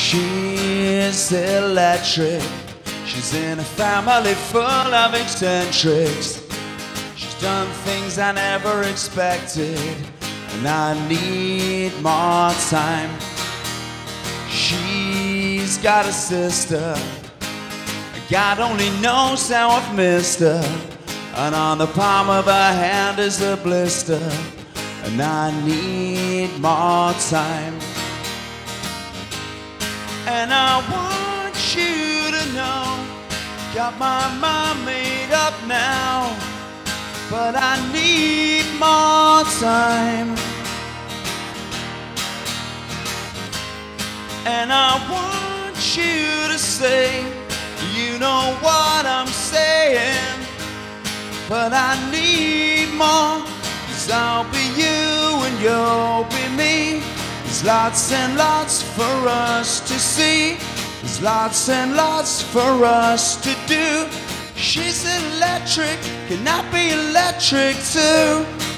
She's electric. She's in a family full of eccentrics. She's done things I never expected, and I need more time. She's got a sister, God only knows how I've missed her, and on the palm of her hand is a blister, and I need more time. And I want you to know, got my mind made up now, but I need more time. And I want you to say, you know what I'm saying, but I need more, 'cause I'll be you and you'll be me. There's lots and lots for us to see. There's lots and lots for us to do. She's electric, can I be electric too?